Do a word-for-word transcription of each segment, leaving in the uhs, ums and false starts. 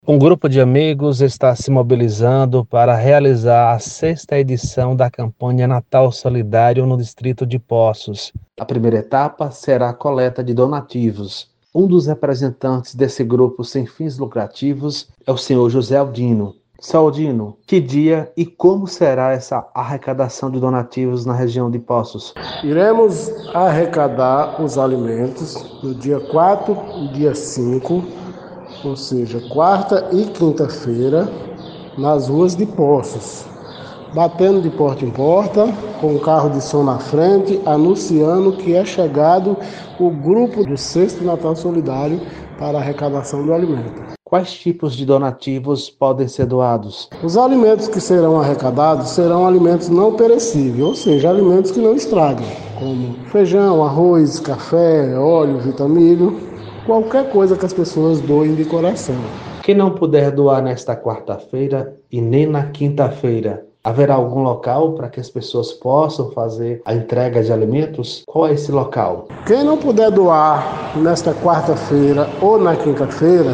Um grupo de amigos está se mobilizando para realizar a sexta edição da campanha Natal Solidário no distrito de Poços. A primeira etapa será a coleta de donativos. Um dos representantes desse grupo sem fins lucrativos é o senhor José Aldino. Seu Aldino, que dia e como será essa arrecadação de donativos na região de Poços? Iremos arrecadar os alimentos no dia quatro e dia cinco, ou seja, quarta e quinta-feira, nas ruas de Poços, batendo de porta em porta, com um carro de som na frente, anunciando que é chegado o grupo do Sexto Natal Solidário para a arrecadação do alimento. Quais tipos de donativos podem ser doados? Os alimentos que serão arrecadados serão alimentos não perecíveis, ou seja, alimentos que não estragam, como feijão, arroz, café, óleo, vitamilho, qualquer coisa que as pessoas doem de coração. Quem não puder doar nesta quarta-feira e nem na quinta-feira, haverá algum local para que as pessoas possam fazer a entrega de alimentos? Qual é esse local? Quem não puder doar nesta quarta-feira ou na quinta-feira,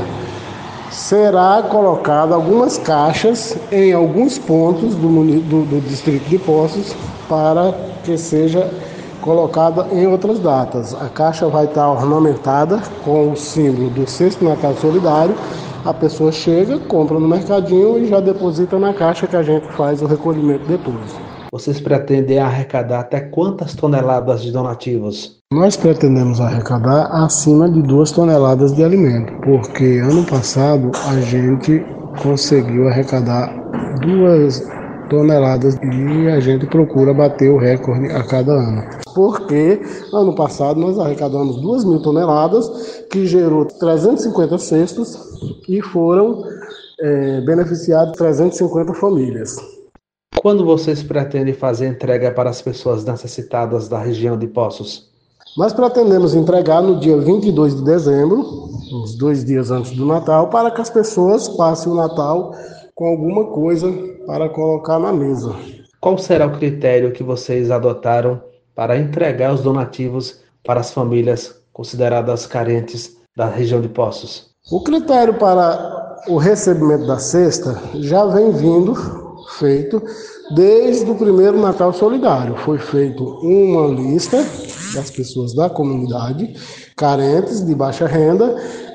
será colocado algumas caixas em alguns pontos do, do, do distrito de Poços para que seja colocada em outras datas. A caixa vai estar ornamentada com o símbolo do Sexto Natal Solidário. A pessoa chega, compra no mercadinho e já deposita na caixa que a gente faz o recolhimento depois. Vocês pretendem arrecadar até quantas toneladas de donativos? Nós pretendemos arrecadar acima de duas toneladas de alimento, porque ano passado a gente conseguiu arrecadar duas toneladas e a gente procura bater o recorde a cada ano. Porque ano passado nós arrecadamos duas mil toneladas, que gerou trezentos e cinquenta cestos e foram é, beneficiados trezentas e cinquenta famílias. Quando vocês pretendem fazer entrega para as pessoas necessitadas da região de Poços? Nós pretendemos entregar no dia vinte e dois de dezembro, uns dois dias antes do Natal, para que as pessoas passem o Natal com alguma coisa para colocar na mesa. Qual será o critério que vocês adotaram para entregar os donativos para as famílias consideradas carentes da região de Poços? O critério para o recebimento da cesta já vem vindo feito desde o primeiro Natal Solidário. Foi feito uma lista das pessoas da comunidade carentes, de baixa renda.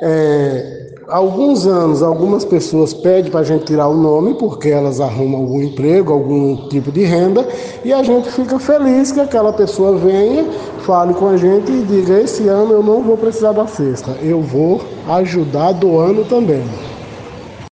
É, alguns anos, algumas pessoas pedem para a gente tirar o nome, porque elas arrumam algum emprego, algum tipo de renda, e a gente fica feliz que aquela pessoa venha, fale com a gente e diga: esse ano eu não vou precisar da cesta, eu vou ajudar doando também.